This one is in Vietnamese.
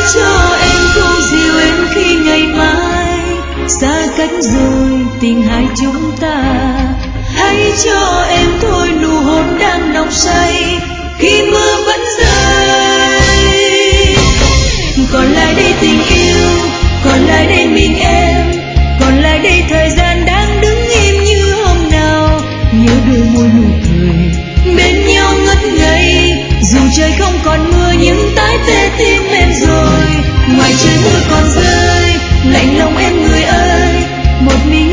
cho em câu dịu em khi ngày mai xa cách rồi tình hai chúng ta. Hãy cho em thôi nụ hôn đang nồng say khi mưa vẫn rơi. Còn lại đây tình yêu, còn lại đây mình em, còn lại đây thời gian đang đứng im như hôm nào. Nhớ đôi môi nụ cười bên nhau ngất ngây, dù trời không còn mưa nhưng tái tê tim em rồi. Ngoài trời mưa còn rơi, lạnh lòng em người ơi, một mình